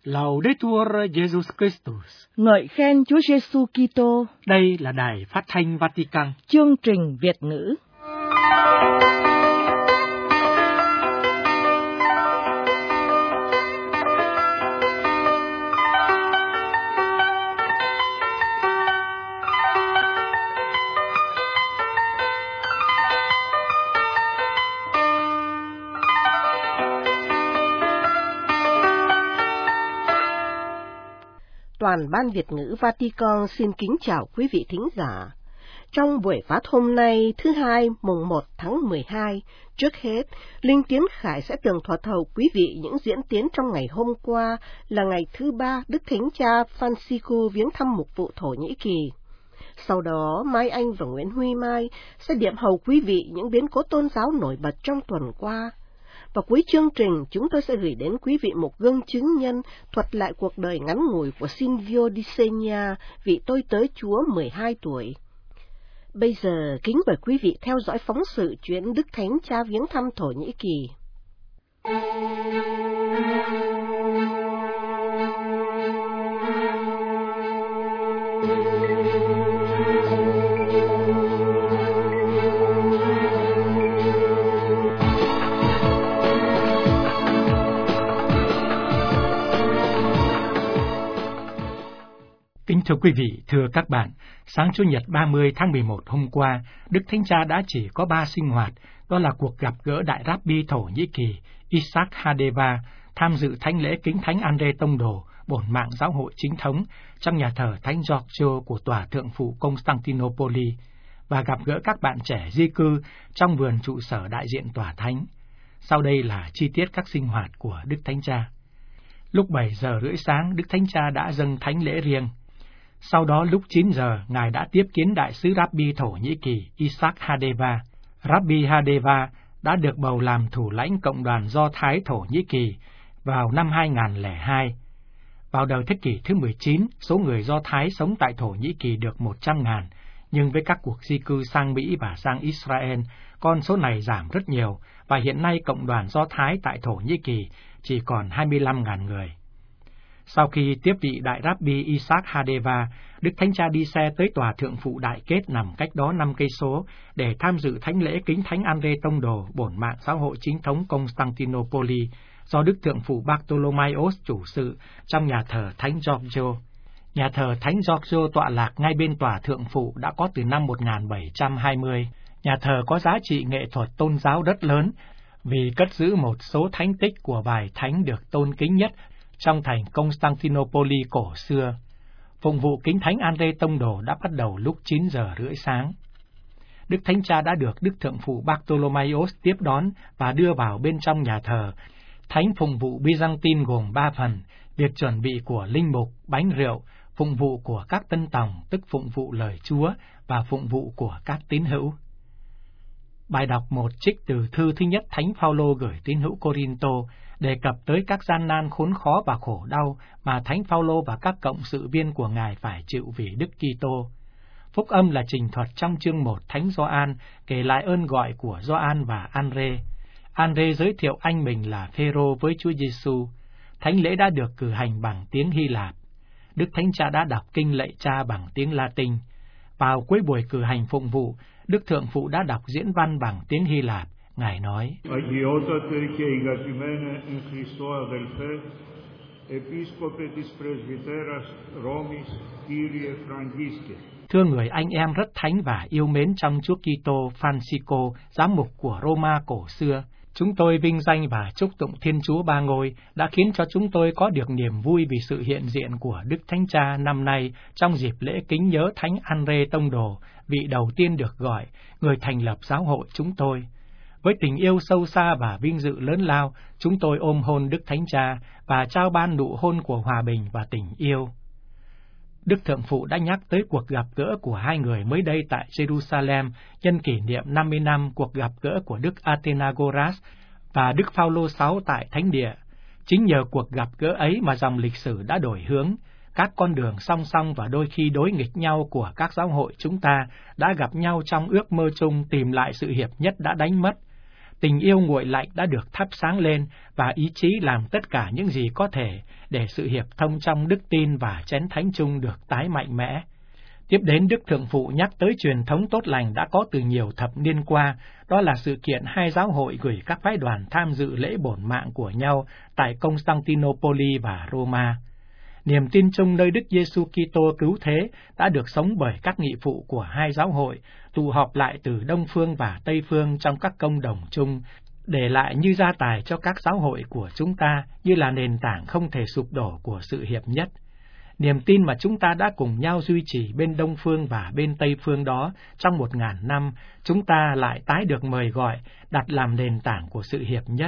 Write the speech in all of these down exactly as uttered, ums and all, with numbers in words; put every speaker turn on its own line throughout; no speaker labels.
Laudetur Jesus Christus.
Ngợi khen Chúa Giêsu Kitô.
Đây là Đài Phát thanh Vatican.
Chương trình Việt ngữ. Toàn ban Việt ngữ Vatican xin kính chào quý vị thính giả. Trong buổi phát hôm nay, thứ hai, mùng một tháng mười hai, trước hết, Linh Tiến Khải sẽ tường thuật hầu quý vị những diễn tiến trong ngày hôm qua là ngày thứ ba Đức Thánh Cha Francisco viếng thăm mục vụ Thổ Nhĩ Kỳ. Sau đó, Mai Anh và Nguyễn Huy Mai sẽ điểm hầu quý vị những biến cố tôn giáo nổi bật trong tuần qua. Và cuối chương trình, chúng tôi sẽ gửi đến quý vị một gương chứng nhân thuật lại cuộc đời ngắn ngủi của Silvio Di Segna, vị tôi tớ Chúa mười hai tuổi. Bây giờ, kính mời quý vị theo dõi phóng sự chuyến Đức Thánh Cha viếng thăm Thổ Nhĩ Kỳ.
Kính thưa quý vị, thưa các bạn, sáng Chủ nhật ba mươi tháng mười một hôm qua, Đức Thánh Cha đã chỉ có ba sinh hoạt, đó là cuộc gặp gỡ Đại Rabbi Thổ Nhĩ Kỳ Isaac Hadeva, tham dự thánh lễ kính Thánh Andre Tông Đồ, bổn mạng giáo hội chính thống trong nhà thờ Thánh Giorgio của Tòa Thượng phụ Constantinople, và gặp gỡ các bạn trẻ di cư trong vườn trụ sở đại diện Tòa Thánh. Sau đây là chi tiết các sinh hoạt của Đức Thánh Cha. Lúc bảy giờ rưỡi sáng, Đức Thánh Cha đã dâng thánh lễ riêng. Sau đó lúc chín giờ, Ngài đã tiếp kiến Đại sứ Rabbi Thổ Nhĩ Kỳ Isaac Hadeva. Rabbi Hadeva đã được bầu làm thủ lãnh Cộng đoàn Do Thái Thổ Nhĩ Kỳ vào năm hai nghìn không trăm lẻ hai. Vào đầu thế kỷ thứ mười chín, số người Do Thái sống tại Thổ Nhĩ Kỳ được một trăm ngàn, nhưng với các cuộc di cư sang Mỹ và sang Israel, con số này giảm rất nhiều, và hiện nay Cộng đoàn Do Thái tại Thổ Nhĩ Kỳ chỉ còn hai mươi lăm ngàn người. Sau khi tiếp vị Đại Rabbi Isaac Hadeva, Đức Thánh Cha đi xe tới Tòa Thượng phụ Đại Kết nằm cách đó năm cây số để tham dự thánh lễ kính Thánh Andre Tông Đồ, bổn mạng giáo hội chính thống Constantinople do Đức Thượng phụ Bartolomaios chủ sự trong nhà thờ Thánh Giorgio. Nhà thờ Thánh Giorgio tọa lạc ngay bên Tòa Thượng phụ đã có từ năm một nghìn bảy trăm hai mươi. Nhà thờ có giá trị nghệ thuật tôn giáo rất lớn vì cất giữ một số thánh tích của bài thánh được tôn kính nhất trong thành Constantinople cổ xưa. Phụng vụ kính Thánh Andre Tông Đồ đã bắt đầu lúc chín giờ rưỡi sáng. Đức Thánh Cha đã được Đức Thượng phụ Bartolomaios tiếp đón và đưa vào bên trong nhà thờ. Thánh phụng vụ Byzantine gồm ba phần: việc chuẩn bị của linh mục, bánh rượu, phụng vụ của các tân tòng, tức phụng vụ lời Chúa, và phụng vụ của các tín hữu. Bài đọc một trích từ thư thứ nhất Thánh Phaolô gửi tín hữu Corinto, đề cập tới các gian nan khốn khó và khổ đau mà Thánh Phaolô và các cộng sự viên của Ngài phải chịu vì Đức Kitô. Phúc âm là trình thuật trong chương một Thánh Gioan, kể lại ơn gọi của Gioan và Andre. Andre giới thiệu anh mình là Phêrô với Chúa Giêsu. Thánh lễ đã được cử hành bằng tiếng Hy Lạp. Đức Thánh Cha đã đọc kinh lạy Cha bằng tiếng Latin. Vào cuối buổi cử hành phụng vụ, Đức Thượng phụ đã đọc diễn văn bằng tiếng Hy Lạp. Ngài nói: Thưa người anh em rất thánh và yêu mến trong Chúa Kitô, Francisco, giám mục của Roma cổ xưa, chúng tôi vinh danh và chúc tụng Thiên Chúa Ba Ngôi đã khiến cho chúng tôi có được niềm vui vì sự hiện diện của Đức Thánh Cha năm nay trong dịp lễ kính nhớ Thánh Andre Tông Đồ, vị đầu tiên được gọi, người thành lập giáo hội chúng tôi. Với tình yêu sâu xa và vinh dự lớn lao, chúng tôi ôm hôn Đức Thánh Cha và trao ban nụ hôn của hòa bình và tình yêu. Đức Thượng phụ đã nhắc tới cuộc gặp gỡ của hai người mới đây tại Jerusalem nhân kỷ niệm năm mươi năm cuộc gặp gỡ của Đức Athenagoras và Đức Phaolô sáu tại Thánh Địa. Chính nhờ cuộc gặp gỡ ấy mà dòng lịch sử đã đổi hướng. Các con đường song song và đôi khi đối nghịch nhau của các giáo hội chúng ta đã gặp nhau trong ước mơ chung tìm lại sự hiệp nhất đã đánh mất. Tình yêu nguội lạnh đã được thắp sáng lên và ý chí làm tất cả những gì có thể để sự hiệp thông trong đức tin và chén thánh chung được tái mạnh mẽ. Tiếp đến, Đức Thượng Phụ nhắc tới truyền thống tốt lành đã có từ nhiều thập niên qua, đó là sự kiện hai giáo hội gửi các phái đoàn tham dự lễ bổn mạng của nhau tại Constantinople và Roma. Niềm tin chung nơi Đức Giêsu Kitô cứu thế đã được sống bởi các nghị phụ của hai giáo hội, tụ họp lại từ Đông Phương và Tây Phương trong các công đồng chung, để lại như gia tài cho các giáo hội của chúng ta như là nền tảng không thể sụp đổ của sự hiệp nhất. Niềm tin mà chúng ta đã cùng nhau duy trì bên Đông Phương và bên Tây Phương đó trong một ngàn năm, chúng ta lại tái được mời gọi, đặt làm nền tảng của sự hiệp nhất.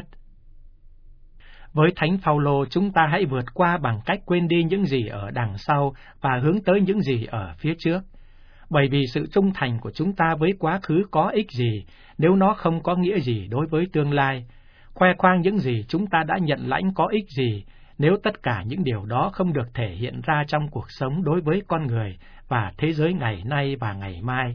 Với Thánh Phaolô, chúng ta hãy vượt qua bằng cách quên đi những gì ở đằng sau và hướng tới những gì ở phía trước. Bởi vì sự trung thành của chúng ta với quá khứ có ích gì nếu nó không có nghĩa gì đối với tương lai. Khoe khoang những gì chúng ta đã nhận lãnh có ích gì nếu tất cả những điều đó không được thể hiện ra trong cuộc sống đối với con người và thế giới ngày nay và ngày mai.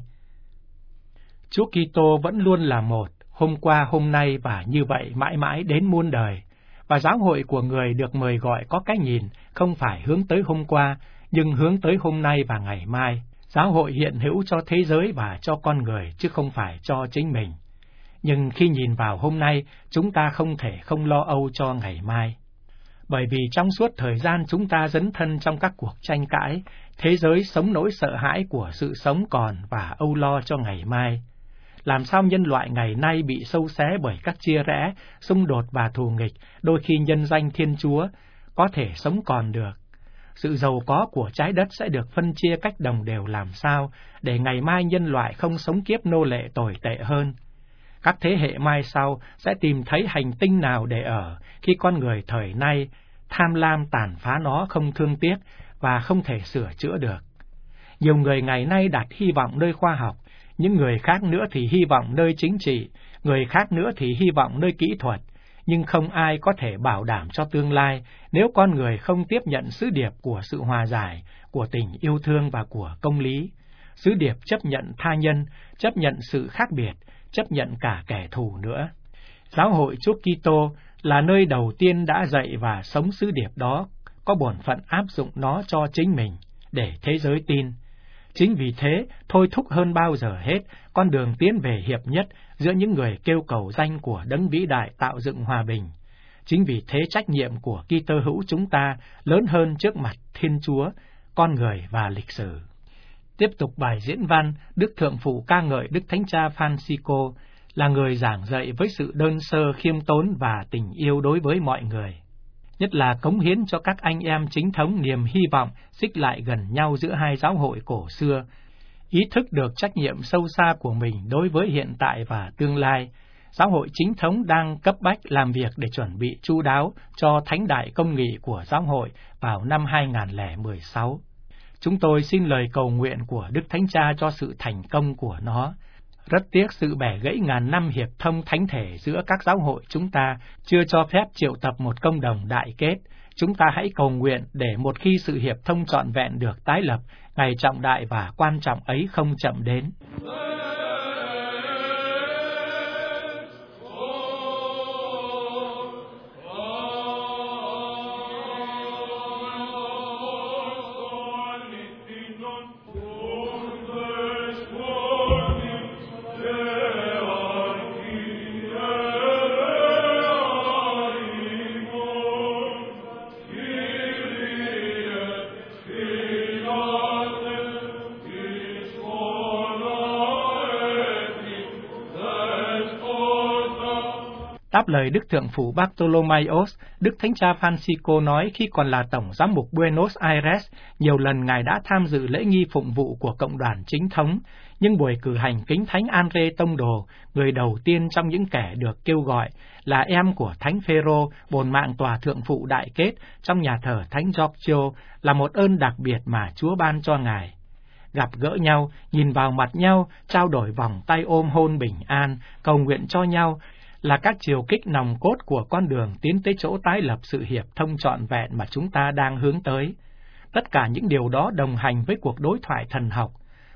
Chúa Kitô vẫn luôn là một, hôm qua, hôm nay và như vậy mãi mãi đến muôn đời. Và giáo hội của người được mời gọi có cái nhìn không phải hướng tới hôm qua, nhưng hướng tới hôm nay và ngày mai. Giáo hội hiện hữu cho thế giới và cho con người, chứ không phải cho chính mình. Nhưng khi nhìn vào hôm nay, chúng ta không thể không lo âu cho ngày mai. Bởi vì trong suốt thời gian chúng ta dấn thân trong các cuộc tranh cãi, thế giới sống nỗi sợ hãi của sự sống còn và âu lo cho ngày mai. Làm sao nhân loại ngày nay bị xâu xé bởi các chia rẽ, xung đột và thù nghịch, đôi khi nhân danh Thiên Chúa, có thể sống còn được? Sự giàu có của trái đất sẽ được phân chia cách đồng đều làm sao, để ngày mai nhân loại không sống kiếp nô lệ tồi tệ hơn? Các thế hệ mai sau sẽ tìm thấy hành tinh nào để ở khi con người thời nay tham lam tàn phá nó không thương tiếc và không thể sửa chữa được. Nhiều người ngày nay đặt hy vọng nơi khoa học, những người khác nữa thì hy vọng nơi chính trị, người khác nữa thì hy vọng nơi kỹ thuật, nhưng không ai có thể bảo đảm cho tương lai nếu con người không tiếp nhận sứ điệp của sự hòa giải, của tình yêu thương và của công lý. Sứ điệp chấp nhận tha nhân, chấp nhận sự khác biệt, chấp nhận cả kẻ thù nữa. Giáo hội Chúa Kitô là nơi đầu tiên đã dạy và sống sứ điệp đó, có bổn phận áp dụng nó cho chính mình, để thế giới tin. Chính vì thế, thôi thúc hơn bao giờ hết, con đường tiến về hiệp nhất giữa những người kêu cầu danh của Đấng vĩ đại tạo dựng hòa bình. Chính vì thế trách nhiệm của Kitô hữu chúng ta lớn hơn trước mặt Thiên Chúa, con người và lịch sử. Tiếp tục bài diễn văn, Đức Thượng Phụ ca ngợi Đức Thánh Cha Francisco là người giảng dạy với sự đơn sơ, khiêm tốn và tình yêu đối với mọi người. Nhất là cống hiến cho các anh em chính thống niềm hy vọng xích lại gần nhau giữa hai giáo hội cổ xưa, ý thức được trách nhiệm sâu xa của mình đối với hiện tại và tương lai. Giáo hội chính thống đang cấp bách làm việc để chuẩn bị chu đáo cho thánh đại công nghị của giáo hội vào năm hai nghìn không trăm lẻ mười sáu. Chúng tôi xin lời cầu nguyện của Đức Thánh Cha cho sự thành công của nó. Rất tiếc sự bẻ gãy ngàn năm hiệp thông thánh thể giữa các giáo hội chúng ta chưa cho phép triệu tập một công đồng đại kết. Chúng ta hãy cầu nguyện để một khi sự hiệp thông trọn vẹn được tái lập, ngày trọng đại và quan trọng ấy không chậm đến. Đáp lời Đức Thượng Phụ Bartolomaios, Đức Thánh Cha Francisco nói khi còn là Tổng Giám mục Buenos Aires, nhiều lần Ngài đã tham dự lễ nghi phụng vụ của cộng đoàn chính thống, nhưng buổi cử hành kính Thánh Andre Tông Đồ, người đầu tiên trong những kẻ được kêu gọi, là em của Thánh Phêrô, bổn mạng tòa Thượng Phụ đại kết trong nhà thờ Thánh Giorgio, là một ơn đặc biệt mà Chúa ban cho Ngài. Gặp gỡ nhau, nhìn vào mặt nhau, trao đổi vòng tay ôm hôn bình an, cầu nguyện cho nhau, là các chiều kích nòng cốt của con đường tiến tới chỗ tái lập sự hiệp thông trọn vẹn mà chúng ta đang hướng tới. Tất cả những điều đó đồng hành với cuộc đối thoại thần học.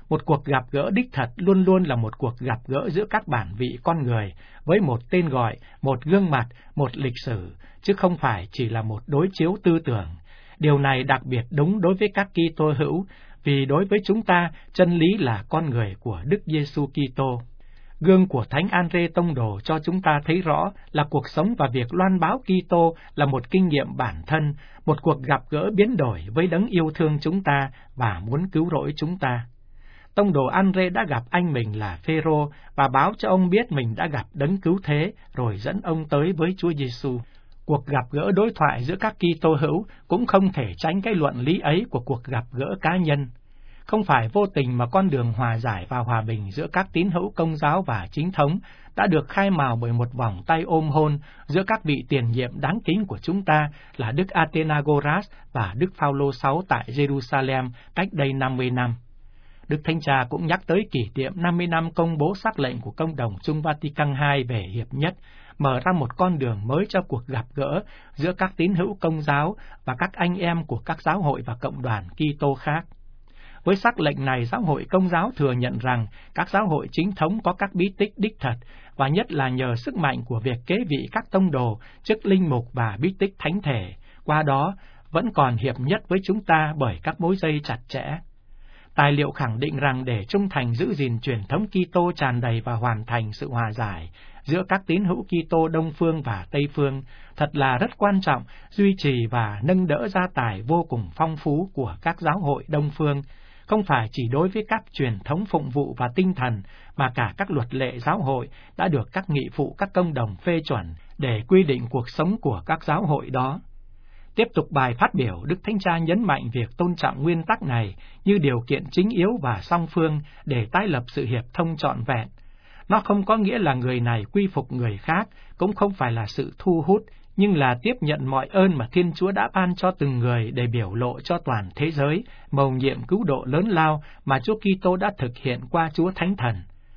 Một cuộc gặp gỡ đích thật luôn luôn là một cuộc gặp gỡ giữa các bản vị con người, với một tên gọi, một gương mặt, một lịch sử, chứ không phải chỉ là một đối chiếu tư tưởng. Điều này đặc biệt đúng đối với các Kitô hữu, vì đối với chúng ta, chân lý là con người của Đức Giêsu Kitô. Gương của Thánh Andrê Tông Đồ cho chúng ta thấy rõ là cuộc sống và việc loan báo Kitô là một kinh nghiệm bản thân, một cuộc gặp gỡ biến đổi với Đấng yêu thương chúng ta và muốn cứu rỗi chúng ta. Tông đồ Andrê đã gặp anh mình là Phêrô và báo cho ông biết mình đã gặp Đấng cứu thế, rồi dẫn ông tới với Chúa Giêsu. Cuộc gặp gỡ đối thoại giữa các Kitô hữu cũng không thể tránh cái luận lý ấy của cuộc gặp gỡ cá nhân. Không phải vô tình mà con đường hòa giải và hòa bình giữa các tín hữu Công giáo và Chính thống đã được khai mào bởi một vòng tay ôm hôn giữa các vị tiền nhiệm đáng kính của chúng ta là Đức Athenagoras và Đức Phaolô sáu tại Jerusalem cách đây năm mươi năm. Đức Thánh Cha cũng nhắc tới kỷ niệm năm mươi năm công bố sắc lệnh của Công đồng Chung Vatican hai về hiệp nhất, mở ra một con đường mới cho cuộc gặp gỡ giữa các tín hữu Công giáo và các anh em của các giáo hội và cộng đoàn Kitô khác. Với sắc lệnh này, giáo hội Công giáo thừa nhận rằng các giáo hội chính thống có các bí tích đích thật, và nhất là nhờ sức mạnh của việc kế vị các tông đồ, chức linh mục và bí tích thánh thể, qua đó vẫn còn hiệp nhất với chúng ta bởi các mối dây chặt chẽ. Tài liệu khẳng định rằng để trung thành giữ gìn truyền thống Kitô tràn đầy và hoàn thành sự hòa giải giữa các tín hữu Kitô Đông phương và Tây phương, thật là rất quan trọng duy trì và nâng đỡ gia tài vô cùng phong phú của các giáo hội Đông phương, không phải chỉ đối với các truyền thống phụng vụ và tinh thần, mà cả các luật lệ giáo hội đã được các nghị phụ các công đồng phê chuẩn để quy định cuộc sống của các giáo hội đó. Tiếp tục bài phát biểu, Đức Thánh Cha nhấn mạnh việc tôn trọng nguyên tắc này như điều kiện chính yếu và song phương để tái lập sự hiệp thông trọn vẹn. Nó không có nghĩa là người này quy phục người khác, cũng không phải là sự thu hút, nhưng là tiếp nhận mọi ơn mà Thiên Chúa đã ban cho từng người để biểu lộ cho toàn thế giới mầu nhiệm cứu độ lớn lao mà Chúa Kitô đã thực hiện qua Chúa Thánh Thần.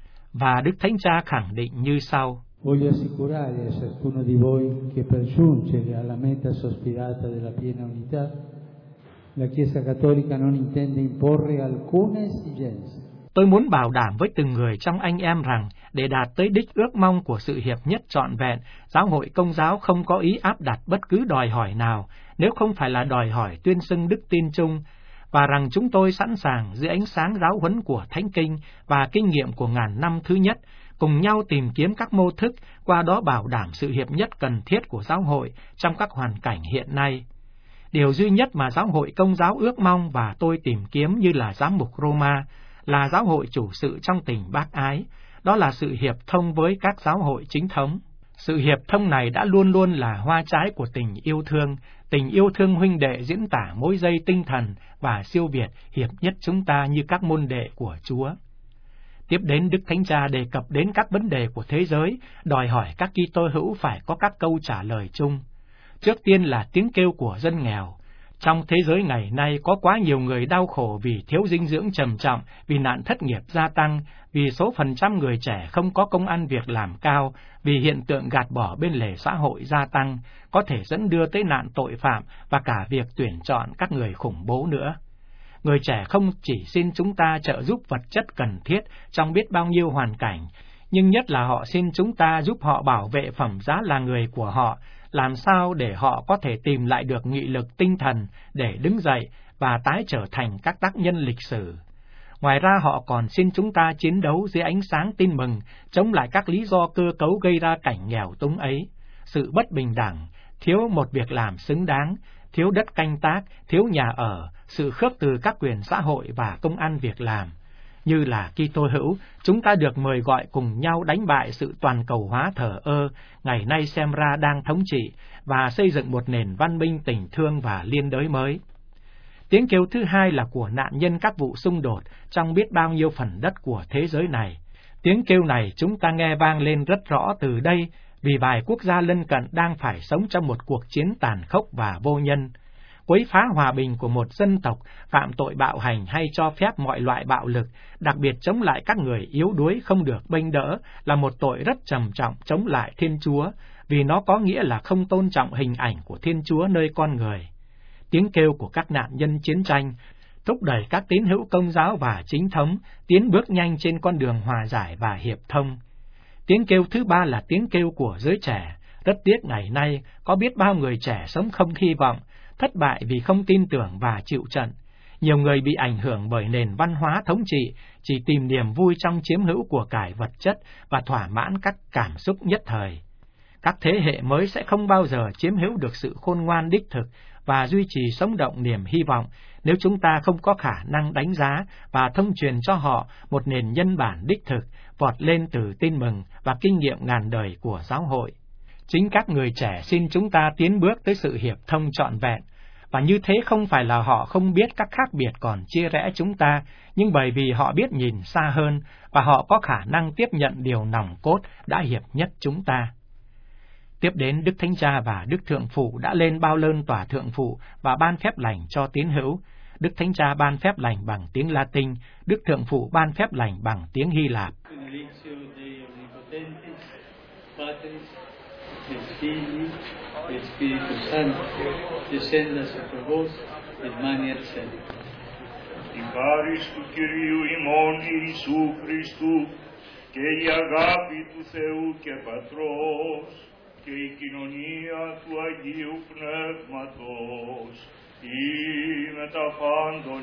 Và Đức Thánh Cha khẳng định như sau:
Voglio assicurare a ciascuno di voi che per giungere alla meta sospirata della piena unità, la Chiesa Cattolica non intende imporre alcune esigenze.
Tôi muốn bảo đảm với từng người trong anh em rằng, để đạt tới đích ước mong của sự hiệp nhất trọn vẹn, giáo hội Công giáo không có ý áp đặt bất cứ đòi hỏi nào, nếu không phải là đòi hỏi tuyên xưng đức tin chung, và rằng chúng tôi sẵn sàng dưới ánh sáng giáo huấn của Thánh Kinh và kinh nghiệm của ngàn năm thứ nhất, cùng nhau tìm kiếm các mô thức, qua đó bảo đảm sự hiệp nhất cần thiết của giáo hội trong các hoàn cảnh hiện nay. Điều duy nhất mà giáo hội Công giáo ước mong và tôi tìm kiếm như là giám mục Roma, là giáo hội chủ sự trong tình bác ái, đó là sự hiệp thông với các giáo hội chính thống. Sự hiệp thông này đã luôn luôn là hoa trái của tình yêu thương, tình yêu thương huynh đệ diễn tả mối dây tinh thần và siêu việt hiệp nhất chúng ta như các môn đệ của Chúa. Tiếp đến, Đức Thánh Cha đề cập đến các vấn đề của thế giới, đòi hỏi các Kitô hữu phải có các câu trả lời chung. Trước tiên là tiếng kêu của dân nghèo. Trong thế giới ngày nay có quá nhiều người đau khổ vì thiếu dinh dưỡng trầm trọng, vì nạn thất nghiệp gia tăng, vì số phần trăm người trẻ không có công ăn việc làm cao, vì hiện tượng gạt bỏ bên lề xã hội gia tăng, có thể dẫn đưa tới nạn tội phạm và cả việc tuyển chọn các người khủng bố nữa. Người trẻ không chỉ xin chúng ta trợ giúp vật chất cần thiết trong biết bao nhiêu hoàn cảnh, nhưng nhất là họ xin chúng ta giúp họ bảo vệ phẩm giá là người của họ, làm sao để họ có thể tìm lại được nghị lực tinh thần để đứng dậy và tái trở thành các tác nhân lịch sử. Ngoài ra họ còn xin chúng ta chiến đấu dưới ánh sáng tin mừng, chống lại các lý do cơ cấu gây ra cảnh nghèo túng ấy, sự bất bình đẳng, thiếu một việc làm xứng đáng, thiếu đất canh tác, thiếu nhà ở, sự khước từ các quyền xã hội và công ăn việc làm. Như là Kitô hữu, chúng ta được mời gọi cùng nhau đánh bại sự toàn cầu hóa thờ ơ, ngày nay xem ra đang thống trị, và xây dựng một nền văn minh tình thương và liên đới mới. Tiếng kêu thứ hai là của nạn nhân các vụ xung đột trong biết bao nhiêu phần đất của thế giới này. Tiếng kêu này chúng ta nghe vang lên rất rõ từ đây, vì vài quốc gia lân cận đang phải sống trong một cuộc chiến tàn khốc và vô nhân. Quấy phá hòa bình của một dân tộc, phạm tội bạo hành hay cho phép mọi loại bạo lực, đặc biệt chống lại các người yếu đuối không được bênh đỡ, là một tội rất trầm trọng chống lại Thiên Chúa, vì nó có nghĩa là không tôn trọng hình ảnh của Thiên Chúa nơi con người. Tiếng kêu của các nạn nhân chiến tranh, thúc đẩy các tín hữu Công giáo và Chính thống tiến bước nhanh trên con đường hòa giải và hiệp thông. Tiếng kêu thứ ba là tiếng kêu của giới trẻ. Rất tiếc ngày nay có biết bao người trẻ sống không hy vọng, thất bại vì không tin tưởng và chịu trận. Nhiều người bị ảnh hưởng bởi nền văn hóa thống trị, chỉ tìm niềm vui trong chiếm hữu của cải vật chất và thỏa mãn các cảm xúc nhất thời. Các thế hệ mới sẽ không bao giờ chiếm hữu được sự khôn ngoan đích thực và duy trì sống động niềm hy vọng nếu chúng ta không có khả năng đánh giá và thông truyền cho họ một nền nhân bản đích thực, vọt lên từ tin mừng và kinh nghiệm ngàn đời của giáo hội. Chính các người trẻ xin chúng ta tiến bước tới sự hiệp thông trọn vẹn, và như thế không phải là họ không biết các khác biệt còn chia rẽ chúng ta, nhưng bởi vì họ biết nhìn xa hơn và họ có khả năng tiếp nhận điều nòng cốt đã hiệp nhất chúng ta. Tiếp đến, Đức Thánh Cha và Đức Thượng Phụ đã lên bao lơn tòa Thượng Phụ và ban phép lành cho tín hữu. Đức Thánh Cha ban phép lành bằng tiếng Latin, Đức Thượng Phụ ban phép lành bằng tiếng Hy Lạp.
Την χάρις του Κυρίου ημών Ιησού Χριστού και η αγάπη του Θεού και Πατρός και η κοινωνία του Αγίου Πνεύματος ή με τα πάντων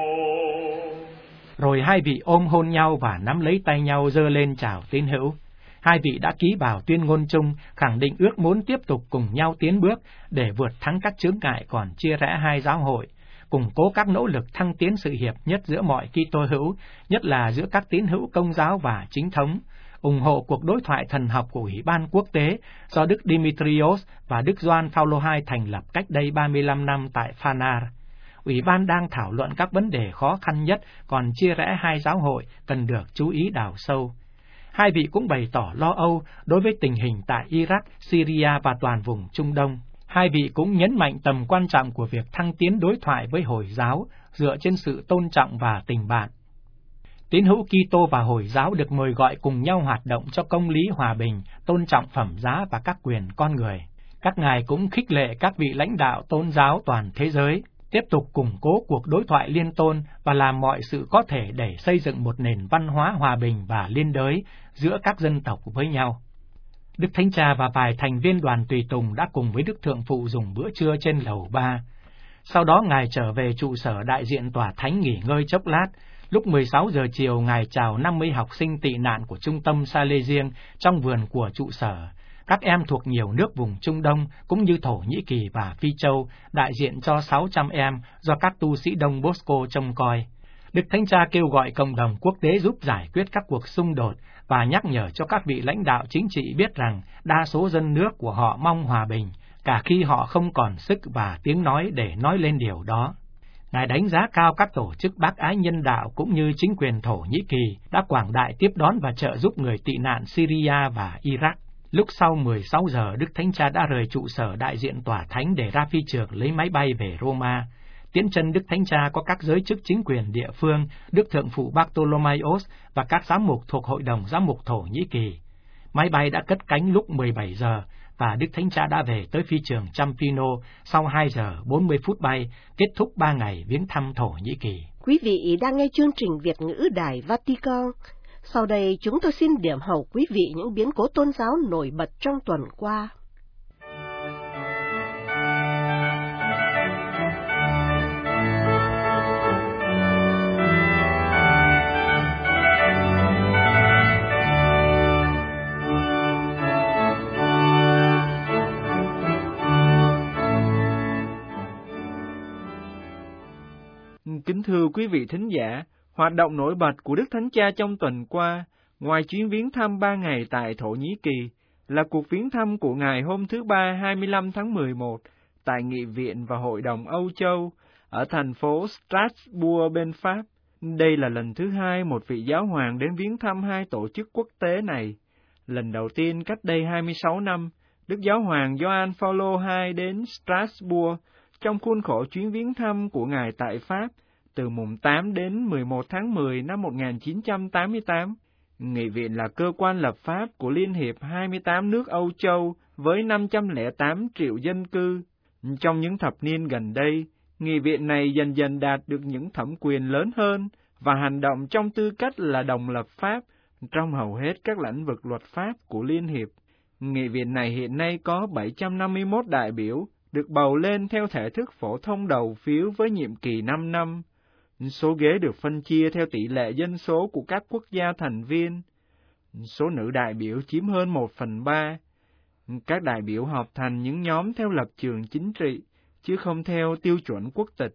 ημών.
Rồi hai vị ôm hôn nhau và nắm lấy tay nhau giơ lên chào tín hữu. Hai vị đã ký vào tuyên ngôn chung, khẳng định ước muốn tiếp tục cùng nhau tiến bước để vượt thắng các chướng ngại còn chia rẽ hai giáo hội, củng cố các nỗ lực thăng tiến sự hiệp nhất giữa mọi Kitô hữu, nhất là giữa các tín hữu Công giáo và Chính thống, ủng hộ cuộc đối thoại thần học của Ủy ban quốc tế do Đức Dimitrios và Đức Gioan Phaolô hai thành lập cách đây ba mươi lăm năm tại Phanar. Ủy ban đang thảo luận các vấn đề khó khăn nhất còn chia rẽ hai giáo hội cần được chú ý đào sâu. Hai vị cũng bày tỏ lo âu đối với tình hình tại Iraq, Syria và toàn vùng Trung Đông. Hai vị cũng nhấn mạnh tầm quan trọng của việc thăng tiến đối thoại với Hồi giáo dựa trên sự tôn trọng và tình bạn. Tín hữu Kitô và Hồi giáo được mời gọi cùng nhau hoạt động cho công lý hòa bình, tôn trọng phẩm giá và các quyền con người. Các ngài cũng khích lệ các vị lãnh đạo tôn giáo toàn thế giới tiếp tục củng cố cuộc đối thoại liên tôn và làm mọi sự có thể để xây dựng một nền văn hóa hòa bình và liên đới giữa các dân tộc với nhau. Đức Thánh Cha và vài thành viên đoàn tùy tùng đã cùng với Đức Thượng Phụ dùng bữa trưa trên lầu ba. Sau đó ngài trở về trụ sở đại diện tòa thánh nghỉ ngơi chốc lát. Lúc mười sáu giờ chiều, ngài chào năm mươi học sinh tị nạn của trung tâm Salesian trong vườn của trụ sở. Các em thuộc nhiều nước vùng Trung Đông cũng như Thổ Nhĩ Kỳ và Phi Châu, đại diện cho sáu trăm em do các tu sĩ Đông Bosco trông coi. Đức Thánh Cha kêu gọi cộng đồng quốc tế giúp giải quyết các cuộc xung đột và nhắc nhở cho các vị lãnh đạo chính trị biết rằng đa số dân nước của họ mong hòa bình, cả khi họ không còn sức và tiếng nói để nói lên điều đó. Ngài đánh giá cao các tổ chức bác ái nhân đạo cũng như chính quyền Thổ Nhĩ Kỳ đã quảng đại tiếp đón và trợ giúp người tị nạn Syria và Iraq. Lúc sau mười sáu giờ, Đức Thánh Cha đã rời trụ sở đại diện tòa thánh để ra phi trường lấy máy bay về Roma. Tiễn chân Đức Thánh Cha có các giới chức chính quyền địa phương, Đức Thượng Phụ Bartolomaios và các giám mục thuộc Hội đồng Giám mục Thổ Nhĩ Kỳ. Máy bay đã cất cánh lúc mười bảy giờ và Đức Thánh Cha đã về tới phi trường Ciampino sau hai giờ bốn mươi phút bay, kết thúc ba ngày viếng thăm Thổ Nhĩ Kỳ.
Quý vị đang nghe chương trình Việt ngữ Đài Vatican. Sau đây chúng tôi xin điểm hậu quý vị những biến cố tôn giáo nổi bật trong tuần qua.
Kính thưa quý vị thính giả, hoạt động nổi bật của Đức Thánh Cha trong tuần qua, ngoài chuyến viếng thăm ba ngày tại Thổ Nhĩ Kỳ, là cuộc viếng thăm của Ngài hôm thứ Ba hai mươi lăm tháng mười một tại Nghị viện và Hội đồng Âu Châu ở thành phố Strasbourg bên Pháp. Đây là lần thứ hai một vị giáo hoàng đến viếng thăm hai tổ chức quốc tế này. Lần đầu tiên cách đây hai mươi sáu năm, Đức Giáo hoàng Gioan Phaolô hai đến Strasbourg trong khuôn khổ chuyến viếng thăm của Ngài tại Pháp từ mùng tám đến mười một tháng mười năm một nghìn chín trăm tám mươi tám. Nghị viện là cơ quan lập pháp của Liên hiệp hai mươi tám nước Âu Châu với năm trăm lẻ tám triệu dân cư. Trong những thập niên gần đây, nghị viện này dần dần đạt được những thẩm quyền lớn hơn và hành động trong tư cách là đồng lập pháp trong hầu hết các lĩnh vực luật pháp của Liên hiệp. Nghị viện này hiện nay có bảy trăm năm mươi mốt đại biểu, được bầu lên theo thể thức phổ thông đầu phiếu với nhiệm kỳ năm năm. Số ghế được phân chia theo tỷ lệ dân số của các quốc gia thành viên. Số nữ đại biểu chiếm hơn một phần ba. Các đại biểu họp thành những nhóm theo lập trường chính trị, chứ không theo tiêu chuẩn quốc tịch.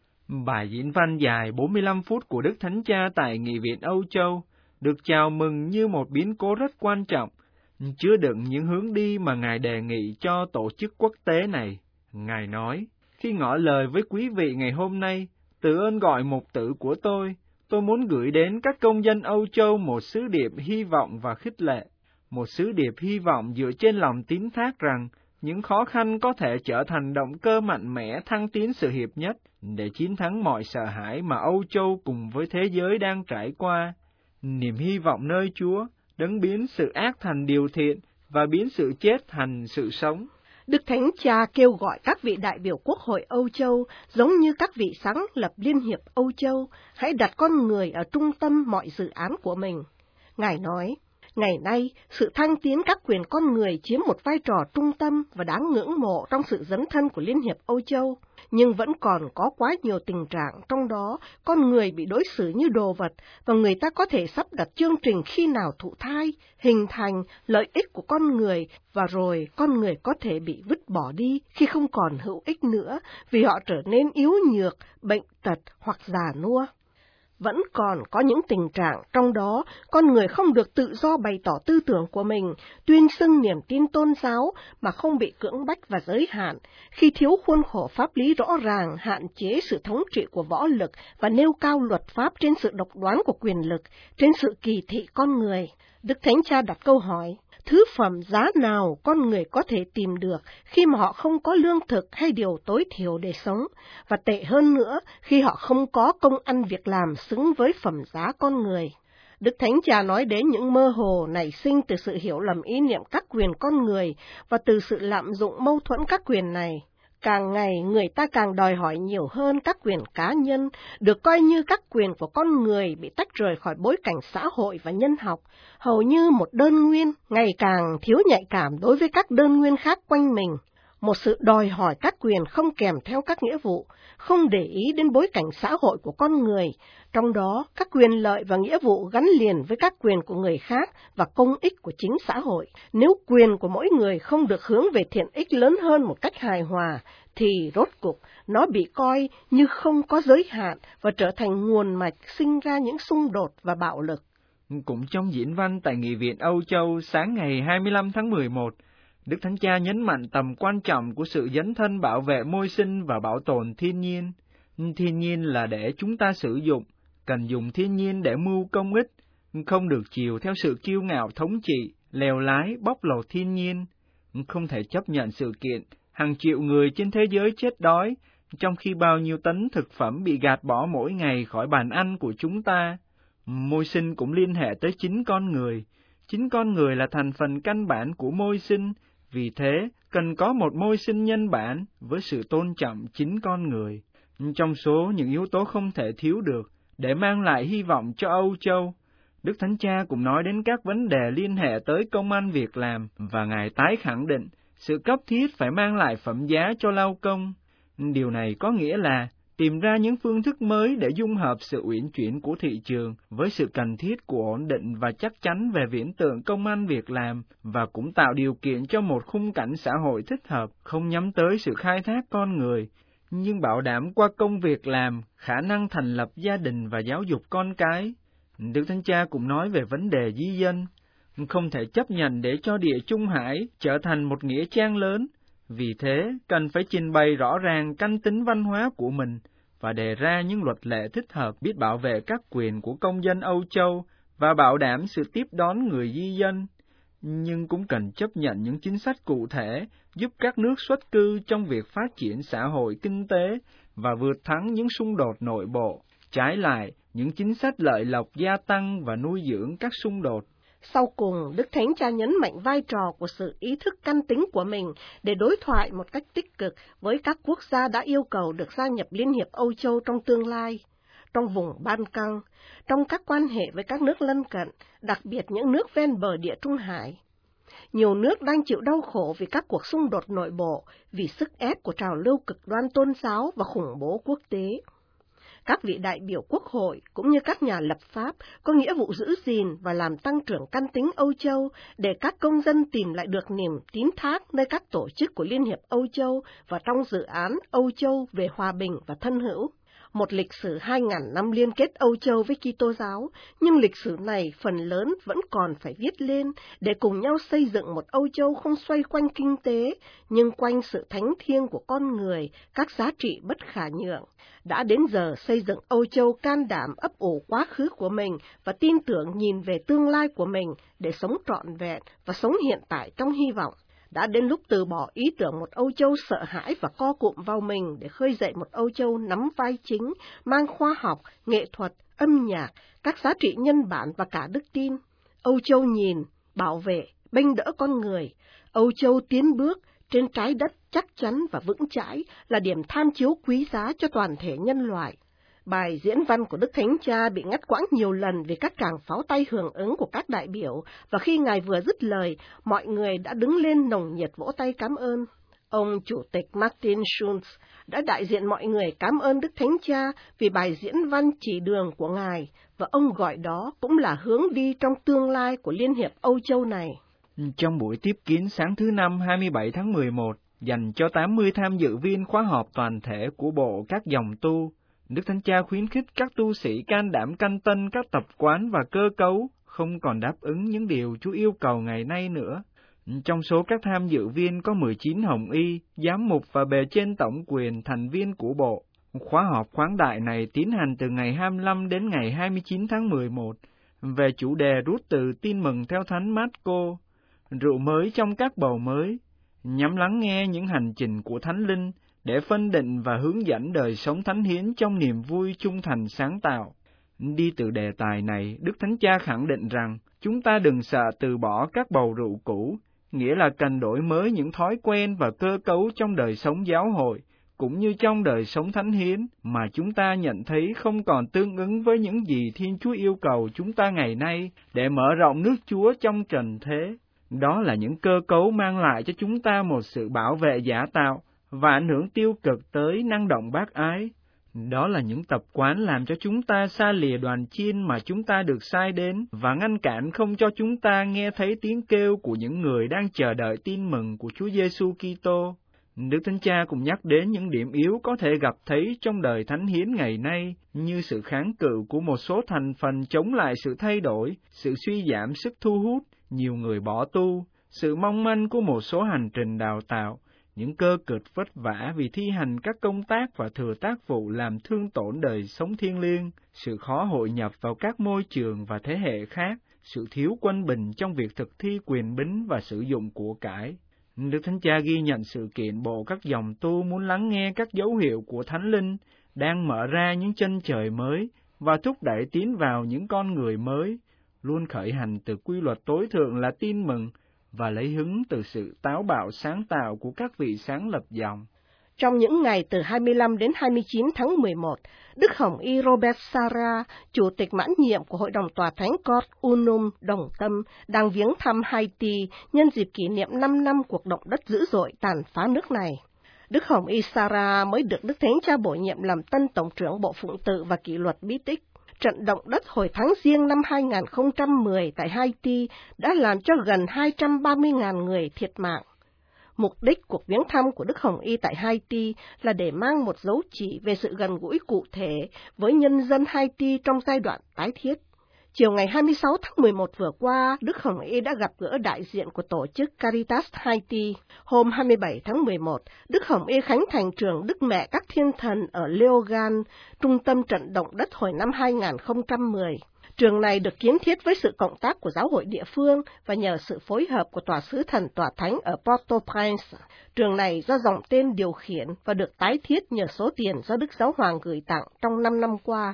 Bài diễn văn dài bốn mươi lăm phút của Đức Thánh Cha tại Nghị viện Âu Châu được chào mừng như một biến cố rất quan trọng, chứa đựng những hướng đi mà Ngài đề nghị cho tổ chức quốc tế này. Ngài nói, khi ngỏ lời với quý vị ngày hôm nay, từ ơn gọi mục tử của tôi, tôi muốn gửi đến các công dân Âu Châu một sứ điệp hy vọng và khích lệ, một sứ điệp hy vọng dựa trên lòng tín thác rằng những khó khăn có thể trở thành động cơ mạnh mẽ thăng tiến sự hiệp nhất để chiến thắng mọi sợ hãi mà Âu Châu cùng với thế giới đang trải qua. Niềm hy vọng nơi Chúa, đấng biến sự ác thành điều thiện và biến sự chết thành sự sống.
Đức Thánh Cha kêu gọi các vị đại biểu Quốc hội Âu Châu, giống như các vị sáng lập Liên hiệp Âu Châu, hãy đặt con người ở trung tâm mọi dự án của mình. Ngài nói, ngày nay, sự thăng tiến các quyền con người chiếm một vai trò trung tâm và đáng ngưỡng mộ trong sự dấn thân của Liên hiệp Âu Châu, nhưng vẫn còn có quá nhiều tình trạng trong đó con người bị đối xử như đồ vật và người ta có thể sắp đặt chương trình khi nào thụ thai, hình thành lợi ích của con người và rồi con người có thể bị vứt bỏ đi khi không còn hữu ích nữa vì họ trở nên yếu nhược, bệnh tật hoặc già nua. Vẫn còn có những tình trạng trong đó con người không được tự do bày tỏ tư tưởng của mình, tuyên xưng niềm tin tôn giáo mà không bị cưỡng bách và giới hạn, khi thiếu khuôn khổ pháp lý rõ ràng hạn chế sự thống trị của võ lực và nêu cao luật pháp trên sự độc đoán của quyền lực, trên sự kỳ thị con người. Đức Thánh Cha đặt câu hỏi, thứ phẩm giá nào con người có thể tìm được khi mà họ không có lương thực hay điều tối thiểu để sống, và tệ hơn nữa khi họ không có công ăn việc làm xứng với phẩm giá con người. Đức Thánh Cha nói đến những mơ hồ nảy sinh từ sự hiểu lầm ý niệm các quyền con người và từ sự lạm dụng mâu thuẫn các quyền này. Càng ngày, người ta càng đòi hỏi nhiều hơn các quyền cá nhân, được coi như các quyền của con người bị tách rời khỏi bối cảnh xã hội và nhân học, hầu như một đơn nguyên, ngày càng thiếu nhạy cảm đối với các đơn nguyên khác quanh mình. Một sự đòi hỏi các quyền không kèm theo các nghĩa vụ, không để ý đến bối cảnh xã hội của con người, trong đó các quyền lợi và nghĩa vụ gắn liền với các quyền của người khác và công ích của chính xã hội. Nếu quyền của mỗi người không được hướng về thiện ích lớn hơn một cách hài hòa, thì rốt cục nó bị coi như không có giới hạn và trở thành nguồn mạch sinh ra những xung đột và bạo lực.
Cũng trong diễn văn tại Nghị viện Âu Châu sáng ngày hai mươi lăm tháng mười một, Đức Thánh Cha nhấn mạnh tầm quan trọng của sự dấn thân bảo vệ môi sinh và bảo tồn thiên nhiên. Thiên nhiên là để chúng ta sử dụng, cần dùng thiên nhiên để mưu công ích, không được chiều theo sự kiêu ngạo thống trị, lèo lái, bóc lột thiên nhiên. Không thể chấp nhận sự kiện hàng triệu người trên thế giới chết đói, trong khi bao nhiêu tấn thực phẩm bị gạt bỏ mỗi ngày khỏi bàn ăn của chúng ta. Môi sinh cũng liên hệ tới chính con người. Chính con người là thành phần căn bản của môi sinh, vì thế cần có một môi sinh nhân bản với sự tôn trọng chính con người. Trong số những yếu tố không thể thiếu được để mang lại hy vọng cho Âu Châu, Đức Thánh Cha cũng nói đến các vấn đề liên hệ tới công ăn việc làm, và Ngài tái khẳng định sự cấp thiết phải mang lại phẩm giá cho lao công. Điều này có nghĩa là tìm ra những phương thức mới để dung hợp sự uyển chuyển của thị trường với sự cần thiết của ổn định và chắc chắn về viễn tượng công ăn việc làm, và cũng tạo điều kiện cho một khung cảnh xã hội thích hợp, không nhắm tới sự khai thác con người, nhưng bảo đảm qua công việc làm khả năng thành lập gia đình và giáo dục con cái. Đức Thánh Cha cũng nói về vấn đề di dân, không thể chấp nhận để cho Địa Trung Hải trở thành một nghĩa trang lớn. Vì thế, cần phải trình bày rõ ràng căn tính văn hóa của mình và đề ra những luật lệ thích hợp biết bảo vệ các quyền của công dân Âu Châu và bảo đảm sự tiếp đón người di dân. Nhưng cũng cần chấp nhận những chính sách cụ thể giúp các nước xuất cư trong việc phát triển xã hội kinh tế và vượt thắng những xung đột nội bộ. Trái lại, những chính sách lợi lộc gia tăng và nuôi dưỡng các xung đột.
Sau cùng, Đức Thánh Cha nhấn mạnh vai trò của sự ý thức căn tính của mình để đối thoại một cách tích cực với các quốc gia đã yêu cầu được gia nhập Liên hiệp Âu Châu trong tương lai, trong vùng Ban Căng, trong các quan hệ với các nước lân cận, đặc biệt những nước ven bờ Địa Trung Hải. Nhiều nước đang chịu đau khổ vì các cuộc xung đột nội bộ, vì sức ép của trào lưu cực đoan tôn giáo và khủng bố quốc tế. Các vị đại biểu quốc hội cũng như các nhà lập pháp có nghĩa vụ giữ gìn và làm tăng trưởng căn tính Âu Châu để các công dân tìm lại được niềm tín thác nơi các tổ chức của Liên hiệp Âu Châu và trong dự án Âu Châu về hòa bình và thân hữu. Một lịch sử hai ngàn năm liên kết Âu Châu với Kitô giáo, nhưng lịch sử này phần lớn vẫn còn phải viết lên để cùng nhau xây dựng một Âu Châu không xoay quanh kinh tế, nhưng quanh sự thánh thiêng của con người, các giá trị bất khả nhượng. Đã đến giờ xây dựng Âu Châu can đảm ấp ủ quá khứ của mình và tin tưởng nhìn về tương lai của mình để sống trọn vẹn và sống hiện tại trong hy vọng. Đã đến lúc từ bỏ ý tưởng một Âu Châu sợ hãi và co cụm vào mình để khơi dậy một Âu Châu nắm vai chính, mang khoa học, nghệ thuật, âm nhạc, các giá trị nhân bản và cả đức tin. Âu Châu nhìn, bảo vệ, bênh đỡ con người. Âu Châu tiến bước trên trái đất chắc chắn và vững chãi là điểm tham chiếu quý giá cho toàn thể nhân loại. Bài diễn văn của Đức Thánh Cha bị ngắt quãng nhiều lần vì các tràng pháo tay hưởng ứng của các đại biểu, và khi Ngài vừa dứt lời, mọi người đã đứng lên nồng nhiệt vỗ tay cảm ơn. Ông Chủ tịch Martin Schulz đã đại diện mọi người cảm ơn Đức Thánh Cha vì bài diễn văn chỉ đường của Ngài, và ông gọi đó cũng là hướng đi trong tương lai của Liên hiệp Âu Châu này.
Trong buổi tiếp kiến sáng thứ Năm hai mươi bảy tháng mười một, dành cho tám mươi tham dự viên khóa họp toàn thể của Bộ các dòng tu, Đức Thánh Cha khuyến khích các tu sĩ can đảm canh tân các tập quán và cơ cấu, không còn đáp ứng những điều Chúa yêu cầu ngày nay nữa. Trong số các tham dự viên có mười chín hồng y, giám mục và bề trên tổng quyền thành viên của Bộ. Khóa họp khoáng đại này tiến hành từ ngày hai mươi lăm đến ngày hai mươi chín tháng mười một, về chủ đề rút từ Tin mừng theo Thánh Mát-cô, rượu mới trong các bầu mới, nhằm lắng nghe những hành trình của Thánh Linh, để phân định và hướng dẫn đời sống thánh hiến trong niềm vui trung thành sáng tạo. Đi từ đề tài này, Đức Thánh Cha khẳng định rằng chúng ta đừng sợ từ bỏ các bầu rượu cũ, nghĩa là cần đổi mới những thói quen và cơ cấu trong đời sống giáo hội, cũng như trong đời sống thánh hiến, mà chúng ta nhận thấy không còn tương ứng với những gì Thiên Chúa yêu cầu chúng ta ngày nay để mở rộng nước Chúa trong trần thế. Đó là những cơ cấu mang lại cho chúng ta một sự bảo vệ giả tạo và ảnh hưởng tiêu cực tới năng động bác ái. Đó là những tập quán làm cho chúng ta xa lìa đoàn chiên mà chúng ta được sai đến và ngăn cản không cho chúng ta nghe thấy tiếng kêu của những người đang chờ đợi tin mừng của Chúa Giêsu Kitô. Đức Thánh Cha cũng nhắc đến những điểm yếu có thể gặp thấy trong đời thánh hiến ngày nay, như sự kháng cự của một số thành phần chống lại sự thay đổi, sự suy giảm sức thu hút, nhiều người bỏ tu, sự mong manh của một số hành trình đào tạo, những cơ cực vất vả vì thi hành các công tác và thừa tác vụ làm thương tổn đời sống thiêng liêng, sự khó hội nhập vào các môi trường và thế hệ khác, sự thiếu quân bình trong việc thực thi quyền bính và sử dụng của cải. Đức Thánh Cha ghi nhận sự kiện bộ các dòng tu muốn lắng nghe các dấu hiệu của Thánh Linh đang mở ra những chân trời mới và thúc đẩy tiến vào những con người mới, luôn khởi hành từ quy luật tối thượng là tin mừng và lấy hứng từ sự táo bạo sáng tạo của các vị sáng lập dòng.
Trong những ngày từ hai mươi lăm đến hai mươi chín tháng mười một, Đức Hồng Y Robert Sarah, Chủ tịch mãn nhiệm của Hội đồng Tòa Thánh Cort Unum Đồng Tâm, đang viếng thăm Haiti nhân dịp kỷ niệm năm năm cuộc động đất dữ dội tàn phá nước này. Đức Hồng Y Sarah mới được Đức Thánh Cha bổ nhiệm làm tân Tổng trưởng Bộ Phụng tự và Kỷ luật Bí tích. Trận động đất hồi tháng Giêng năm hai nghìn không trăm mười tại Haiti đã làm cho gần hai trăm ba mươi nghìn người thiệt mạng. Mục đích cuộc viếng thăm của Đức Hồng Y tại Haiti là để mang một dấu chỉ về sự gần gũi cụ thể với nhân dân Haiti trong giai đoạn tái thiết. Chiều ngày hai mươi sáu tháng mười một vừa qua, Đức Hồng Y đã gặp gỡ đại diện của tổ chức Caritas Haiti. Hôm hai mươi bảy tháng mười một, Đức Hồng Y khánh thành trường Đức Mẹ các Thiên Thần ở Leogane, trung tâm trận động đất hồi năm hai nghìn không trăm mười. Trường này được kiến thiết với sự cộng tác của giáo hội địa phương và nhờ sự phối hợp của Tòa sứ thần Tòa Thánh ở Port-au-Prince. Trường này do dòng tên điều khiển và được tái thiết nhờ số tiền do Đức Giáo Hoàng gửi tặng trong năm năm qua.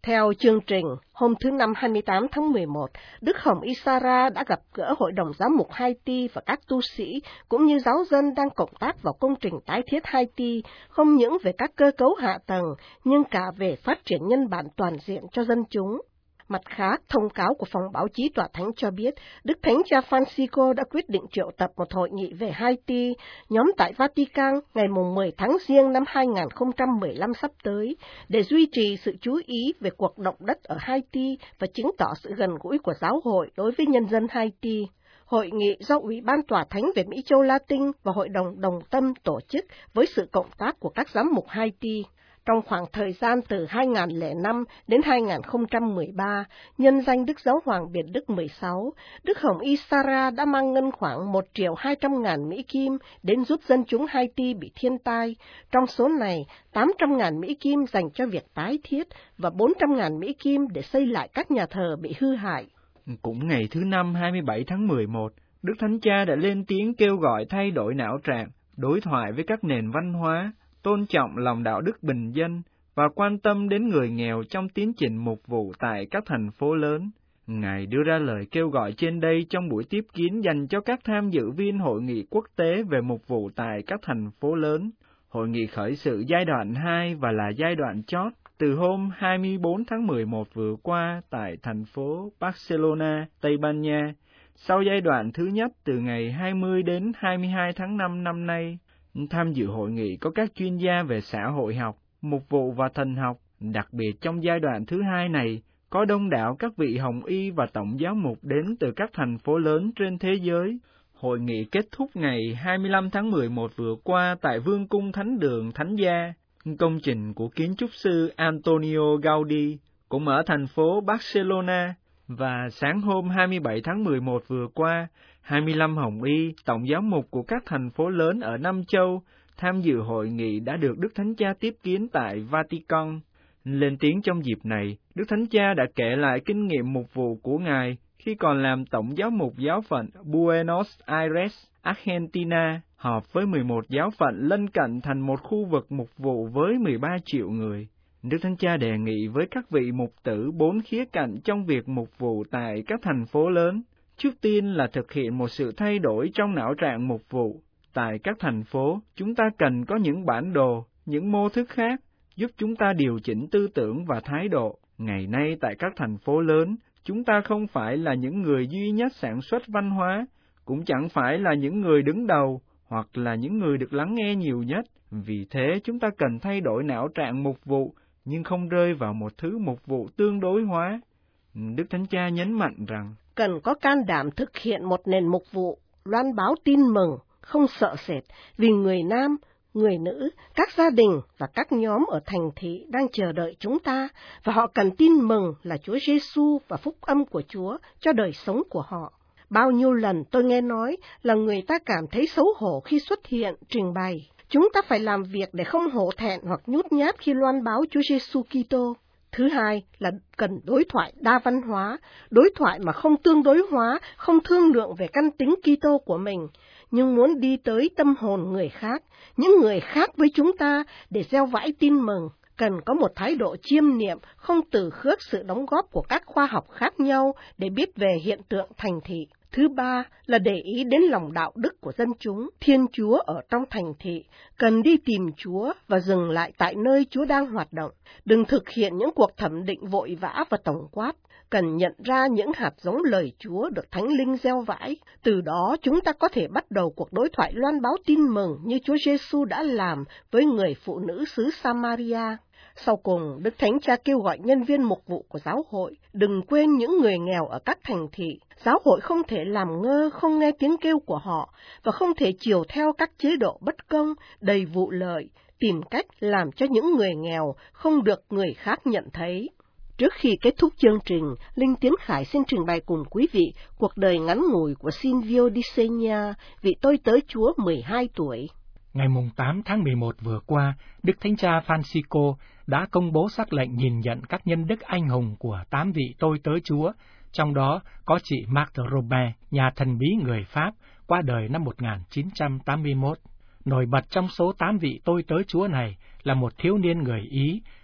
Theo chương trình, hôm thứ Năm hai mươi tám tháng mười một, Đức Hồng Isara đã gặp gỡ Hội đồng Giám mục Haiti và các tu sĩ, cũng như giáo dân đang cộng tác vào công trình tái thiết Haiti, không những về các cơ cấu hạ tầng, nhưng cả về phát triển nhân bản toàn diện cho dân chúng. Mặt khác, thông cáo của phòng báo chí Tòa Thánh cho biết, Đức Thánh Cha Francisco đã quyết định triệu tập một hội nghị về Haiti, nhóm tại Vatican ngày mười tháng Giêng năm hai nghìn không trăm mười lăm sắp tới, để duy trì sự chú ý về cuộc động đất ở Haiti và chứng tỏ sự gần gũi của giáo hội đối với nhân dân Haiti. Hội nghị do Ủy ban Tòa Thánh về Mỹ Châu Latin và Hội đồng Đồng Tâm tổ chức với sự cộng tác của các giám mục Haiti. Trong khoảng thời gian từ hai nghìn không trăm lẻ năm đến hai nghìn không trăm mười ba, nhân danh Đức Giáo hoàng Biển Đức mười sáu, Đức Hồng Isara đã mang ngân khoảng một triệu hai trăm ngàn Mỹ Kim đến giúp dân chúng Haiti bị thiên tai. Trong số này, tám trăm ngàn Mỹ Kim dành cho việc tái thiết và bốn trăm ngàn Mỹ Kim để xây lại các nhà thờ bị hư hại.
Cũng ngày thứ Năm hai mươi bảy tháng mười một, Đức Thánh Cha đã lên tiếng kêu gọi thay đổi não trạng, đối thoại với các nền văn hóa, tôn trọng lòng đạo đức bình dân và quan tâm đến người nghèo trong tiến trình mục vụ tại các thành phố lớn. Ngài đưa ra lời kêu gọi trên đây trong buổi tiếp kiến dành cho các tham dự viên Hội nghị quốc tế về mục vụ tại các thành phố lớn. Hội nghị khởi sự giai đoạn hai và là giai đoạn chót từ hôm hai mươi bốn tháng mười một vừa qua tại thành phố Barcelona, Tây Ban Nha, sau giai đoạn thứ nhất từ ngày hai mươi đến hai mươi hai tháng năm năm nay. Tham dự hội nghị có các chuyên gia về xã hội học, mục vụ và thần học. Đặc biệt trong giai đoạn thứ hai này, có đông đảo các vị hồng y và tổng giáo mục đến từ các thành phố lớn trên thế giới. Hội nghị kết thúc ngày hai mươi lăm tháng mười một vừa qua tại Vương cung Thánh đường Thánh Gia, công trình của kiến trúc sư Antonio Gaudí, cũng ở thành phố Barcelona. Và sáng hôm hai mươi bảy tháng mười một vừa qua, hai mươi lăm hồng y, tổng giáo mục của các thành phố lớn ở năm châu, tham dự hội nghị đã được Đức Thánh Cha tiếp kiến tại Vatican. Lên tiếng trong dịp này, Đức Thánh Cha đã kể lại kinh nghiệm mục vụ của Ngài khi còn làm tổng giáo mục giáo phận Buenos Aires, Argentina, họp với mười một giáo phận lân cận thành một khu vực mục vụ với mười ba triệu người. Đức Thánh Cha đề nghị với các vị mục tử bốn khía cạnh trong việc mục vụ tại các thành phố lớn. Trước tiên là thực hiện một sự thay đổi trong não trạng mục vụ. Tại các thành phố, chúng ta cần có những bản đồ, những mô thức khác, giúp chúng ta điều chỉnh tư tưởng và thái độ. Ngày nay tại các thành phố lớn, chúng ta không phải là những người duy nhất sản xuất văn hóa, cũng chẳng phải là những người đứng đầu, hoặc là những người được lắng nghe nhiều nhất. Vì thế chúng ta cần thay đổi não trạng mục vụ, nhưng không rơi vào một thứ mục vụ tương đối hóa. Đức Thánh Cha nhấn mạnh rằng,
cần có can đảm thực hiện một nền mục vụ, loan báo tin mừng, không sợ sệt, vì người nam, người nữ, các gia đình và các nhóm ở thành thị đang chờ đợi chúng ta, và họ cần tin mừng là Chúa Giêsu và phúc âm của Chúa cho đời sống của họ. Bao nhiêu lần tôi nghe nói là người ta cảm thấy xấu hổ khi xuất hiện, trình bày. Chúng ta phải làm việc để không hổ thẹn hoặc nhút nhát khi loan báo Chúa Giêsu Kitô. Thứ hai là cần đối thoại đa văn hóa, đối thoại mà không tương đối hóa, không thương lượng về căn tính Kitô của mình, nhưng muốn đi tới tâm hồn người khác, những người khác với chúng ta để gieo vãi tin mừng. Cần có một thái độ chiêm niệm, không từ khước sự đóng góp của các khoa học khác nhau để biết về hiện tượng thành thị. Thứ ba là để ý đến lòng đạo đức của dân chúng. Thiên Chúa ở trong thành thị cần đi tìm Chúa và dừng lại tại nơi Chúa đang hoạt động. Đừng thực hiện những cuộc thẩm định vội vã và tổng quát. Cần nhận ra những hạt giống lời Chúa được Thánh Linh gieo vãi. Từ đó chúng ta có thể bắt đầu cuộc đối thoại loan báo tin mừng như Chúa Giêsu đã làm với người phụ nữ xứ Samaria. Sau cùng, Đức Thánh Cha kêu gọi nhân viên mục vụ của giáo hội, đừng quên những người nghèo ở các thành thị. Giáo hội không thể làm ngơ, không nghe tiếng kêu của họ, và không thể chiều theo các chế độ bất công, đầy vụ lợi, tìm cách làm cho những người nghèo không được người khác nhận thấy. Trước khi kết thúc chương trình, Linh Tiến Khải xin trình bày cùng quý vị cuộc đời ngắn ngủi của Silvio Di Segna, vị tôi tớ Chúa mười hai tuổi.
Ngày tám tháng mười một vừa qua, Đức Thánh Cha Francisco đã công bố sắc lệnh nhìn nhận các nhân đức anh hùng của tám vị tôi tớ Chúa, trong đó có chị Marthe Robin, nhà thần bí người Pháp, qua đời năm một nghìn chín trăm tám mươi mốt. Nổi bật trong số tám vị tôi tớ Chúa này là một thiếu niên người Ý,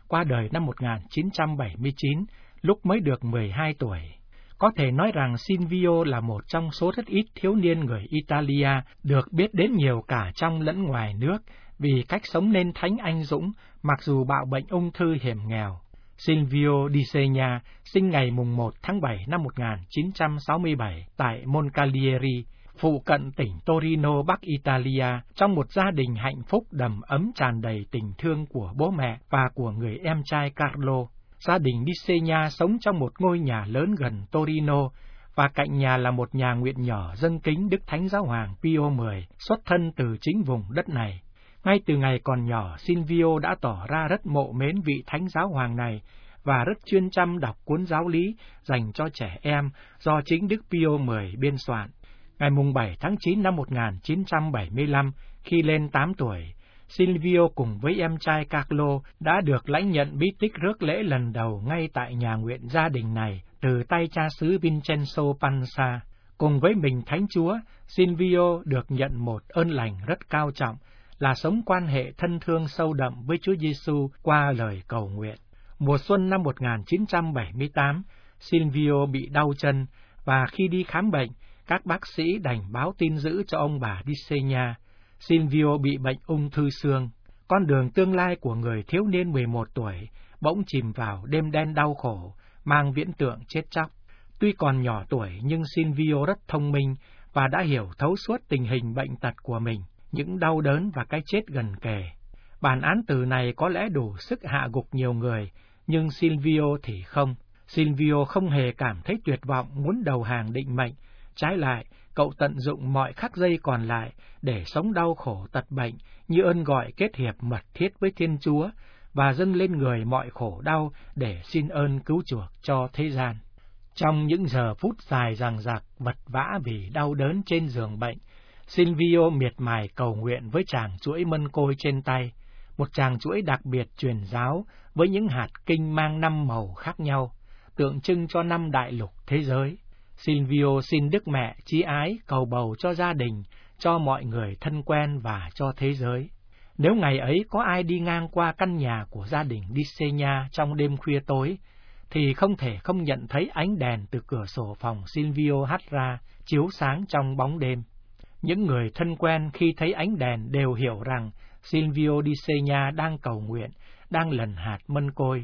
qua đời năm một nghìn chín trăm bảy mươi chín, lúc mới được mười hai tuổi. Có thể nói rằng Silvio là một trong số rất ít thiếu niên người Italia được biết đến nhiều cả trong lẫn ngoài nước vì cách sống nên thánh anh dũng, mặc dù bạo bệnh ung thư hiểm nghèo. Silvio Di Segna sinh ngày mùng một tháng bảy năm một nghìn chín trăm sáu mươi bảy tại Moncalieri, phụ cận tỉnh Torino, Bắc Italia, trong một gia đình hạnh phúc đầm ấm tràn đầy tình thương của bố mẹ và của người em trai Carlo. Gia đình Di Segna sống trong một ngôi nhà lớn gần Torino, và cạnh nhà là một nhà nguyện nhỏ dâng kính Đức Thánh Giáo hoàng Pio mười, xuất thân từ chính vùng đất này. Ngay từ ngày còn nhỏ, Silvio đã tỏ ra rất mộ mến vị Thánh Giáo hoàng này và rất chuyên chăm đọc cuốn giáo lý dành cho trẻ em do chính Đức Pio mười biên soạn. Ngày bảy tháng chín năm một nghìn chín trăm bảy mươi lăm, khi lên tám tuổi, Silvio cùng với em trai Carlo đã được lãnh nhận bí tích rước lễ lần đầu ngay tại nhà nguyện gia đình này từ tay cha xứ Vincenzo Pansa. Cùng với mình Thánh Chúa, Silvio được nhận một ơn lành rất cao trọng là sống quan hệ thân thương sâu đậm với Chúa Giêsu qua lời cầu nguyện. Mùa xuân năm một nghìn chín trăm bảy mươi tám, Silvio bị đau chân và khi đi khám bệnh, các bác sĩ đành báo tin dữ cho ông bà Di Segna. Silvio bị bệnh ung thư xương. Con đường tương lai của người thiếu niên mười một tuổi bỗng chìm vào đêm đen đau khổ, mang viễn tượng chết chóc. Tuy còn nhỏ tuổi nhưng Silvio rất thông minh và đã hiểu thấu suốt tình hình bệnh tật của mình, những đau đớn và cái chết gần kề. Bản án từ này có lẽ đủ sức hạ gục nhiều người, nhưng Silvio thì không. Silvio không hề cảm thấy tuyệt vọng muốn đầu hàng định mệnh. Trái lại, cậu tận dụng mọi khắc giây còn lại để sống đau khổ tật bệnh như ơn gọi kết hiệp mật thiết với Thiên Chúa và dâng lên người mọi khổ đau để xin ơn cứu chuộc cho thế gian. Trong những giờ phút dài dằng dặc vật vã vì đau đớn trên giường bệnh, Silvio miệt mài cầu nguyện với tràng chuỗi mân côi trên tay, một tràng chuỗi đặc biệt truyền giáo với những hạt kinh mang năm màu khác nhau, tượng trưng cho năm đại lục thế giới. Silvio xin Đức Mẹ chí ái cầu bầu cho gia đình, cho mọi người thân quen và cho thế giới. Nếu ngày ấy có ai đi ngang qua căn nhà của gia đình Di Segna trong đêm khuya tối, thì không thể không nhận thấy ánh đèn từ cửa sổ phòng Silvio hắt ra, chiếu sáng trong bóng đêm. Những người thân quen khi thấy ánh đèn đều hiểu rằng Silvio Di Segna đang cầu nguyện, đang lần hạt mân côi.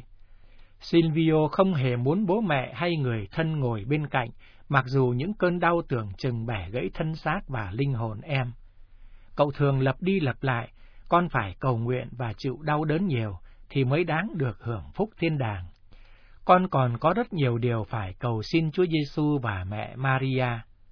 Silvio không hề muốn bố mẹ hay người thân ngồi bên cạnh, mặc dù những cơn đau tưởng chừng bẻ gãy thân xác và linh hồn em. Cậu thường lặp đi lặp lại, con phải cầu nguyện và chịu đau đớn nhiều thì mới đáng được hưởng phúc thiên đàng. Con còn có rất nhiều điều phải cầu xin Chúa Giêsu và mẹ Maria.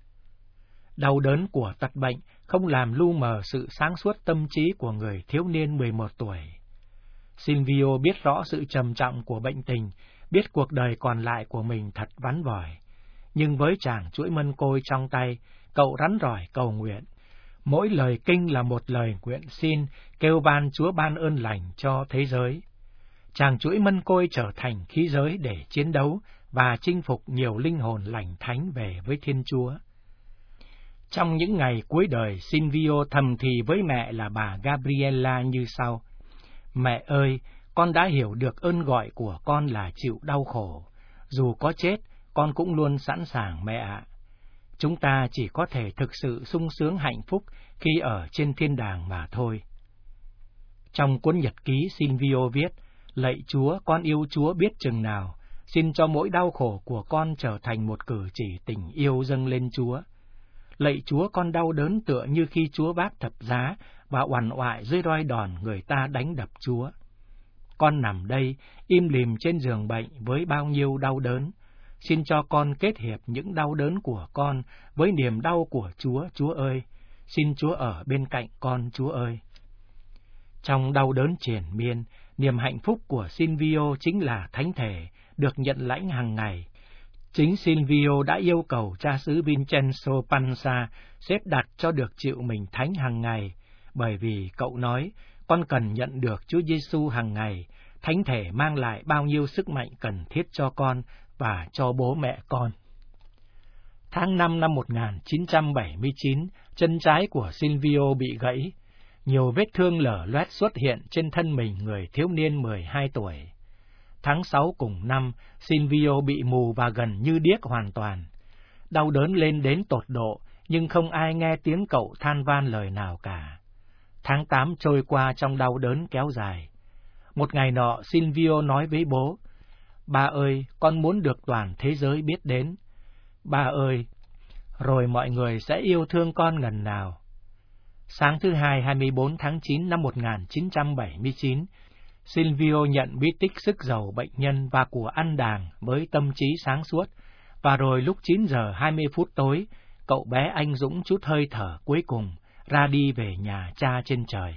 Đau đớn của tật bệnh không làm lu mờ sự sáng suốt tâm trí của người thiếu niên mười một tuổi. Silvio biết rõ sự trầm trọng của bệnh tình, biết cuộc đời còn lại của mình thật vắn vỏi. Nhưng với tràng chuỗi mân côi trong tay, cậu rắn rỏi cầu nguyện. Mỗi lời kinh là một lời nguyện xin, kêu van Chúa ban ơn lành cho thế giới. Tràng chuỗi mân côi trở thành khí giới để chiến đấu và chinh phục nhiều linh hồn lành thánh về với Thiên Chúa. Trong những ngày cuối đời, Silvio thầm thì với mẹ là bà Gabriella như sau: Mẹ ơi, con đã hiểu được ơn gọi của con là chịu đau khổ. Dù có chết, con cũng luôn sẵn sàng mẹ ạ. Chúng ta chỉ có thể thực sự sung sướng hạnh phúc khi ở trên thiên đàng mà thôi. Trong cuốn nhật ký, Silvio viết: Lạy Chúa, con yêu Chúa biết chừng nào, xin cho mỗi đau khổ của con trở thành một cử chỉ tình yêu dâng lên Chúa. Lạy Chúa, con đau đớn tựa như khi Chúa vác thập giá và oằn oại dưới roi đòn người ta đánh đập Chúa. Con nằm đây, im lìm trên giường bệnh với bao nhiêu đau đớn. Xin cho con kết hiệp những đau đớn của con với niềm đau của Chúa, Chúa ơi. Xin Chúa ở bên cạnh con, Chúa ơi. Trong đau đớn triền miên, niềm hạnh phúc của Silvio chính là thánh thể, được nhận lãnh hàng ngày. Chính Silvio đã yêu cầu cha xứ Vincenzo Pansa xếp đặt cho được chịu mình thánh hàng ngày, bởi vì cậu nói, con cần nhận được Chúa Giêsu hàng ngày, thánh thể mang lại bao nhiêu sức mạnh cần thiết cho con và cho bố mẹ con. Tháng năm năm một nghìn chín trăm bảy mươi chín, chân trái của Silvio bị gãy. Nhiều vết thương lở loét xuất hiện trên thân mình người thiếu niên mười hai tuổi. Tháng sáu cùng năm, Silvio bị mù và gần như điếc hoàn toàn. Đau đớn lên đến tột độ, nhưng không ai nghe tiếng cậu than van lời nào cả. Tháng tám trôi qua trong đau đớn kéo dài. Một ngày nọ, Silvio nói với bố, "Ba ơi, con muốn được toàn thế giới biết đến. Ba ơi, rồi mọi người sẽ yêu thương con ngần nào." Sáng thứ hai, hai mươi bốn tháng chín năm một nghìn chín trăm bảy mươi chín, Silvio nhận bí tích sức giàu bệnh nhân và của ăn đàng với tâm trí sáng suốt, và rồi lúc chín giờ hai mươi phút tối, cậu bé anh dũng chút hơi thở cuối cùng, ra đi về nhà cha trên trời.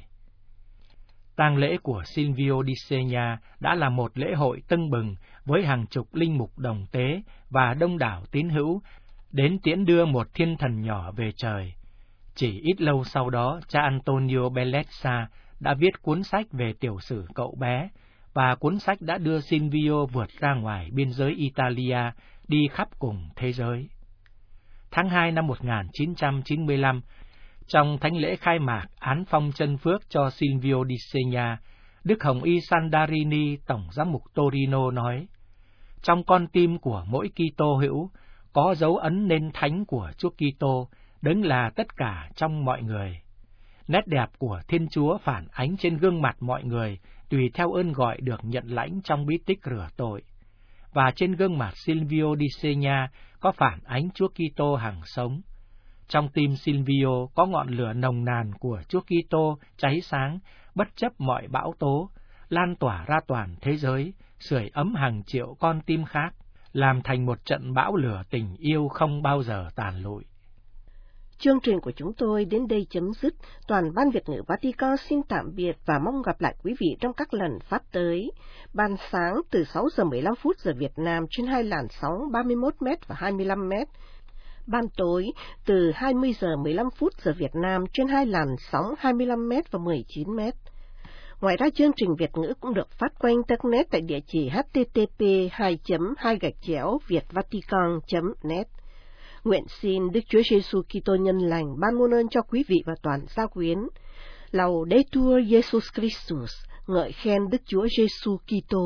Tang lễ của Silvio di Segna đã là một lễ hội tưng bừng với hàng chục linh mục đồng tế và đông đảo tín hữu đến tiễn đưa một thiên thần nhỏ về trời. Chỉ ít lâu sau đó, cha Antonio Bellezza đã viết cuốn sách về tiểu sử cậu bé, và cuốn sách đã đưa Silvio vượt ra ngoài biên giới Italia, đi khắp cùng thế giới. Tháng hai năm một nghìn chín trăm chín mươi lăm, trong thánh lễ khai mạc án phong chân phước cho Silvio di Segna, Đức Hồng Y Sandarini, Tổng giám mục Torino nói, "Trong con tim của mỗi Kitô hữu có dấu ấn nên thánh của Chúa Kitô, đấng là tất cả trong mọi người. Nét đẹp của Thiên Chúa phản ánh trên gương mặt mọi người tùy theo ơn gọi được nhận lãnh trong bí tích rửa tội. Và trên gương mặt Silvio di Segna có phản ánh Chúa Kitô hằng sống. Trong tim Silvio có ngọn lửa nồng nàn của Chúa Kitô cháy sáng, bất chấp mọi bão tố, lan tỏa ra toàn thế giới, sưởi ấm hàng triệu con tim khác, làm thành một trận bão lửa tình yêu không bao giờ tàn lụi."
Chương trình của chúng tôi đến đây chấm dứt. Toàn ban Việt ngữ Vatican xin tạm biệt và mong gặp lại quý vị trong các lần phát tới. Ban sáng từ sáu giờ mười lăm phút giờ Việt Nam trên hai làn sóng ba mươi mốt mét và hai mươi lăm mét. Ban tối từ hai mươi giờ mười lăm phút giờ Việt Nam trên hai làn sóng hai mươi lăm mét và mười chín mét. Ngoài ra, chương trình Việt ngữ cũng được phát qua Internet tại địa chỉ h t t p hai chấm hai gạch chéo vietvatican chấm net. Nguyện xin Đức Chúa Giêsu Kitô nhân lành ban muôn ơn cho quý vị và toàn gia quyến. Laudetur Jesus Christus, ngợi khen Đức Chúa Giêsu Kitô.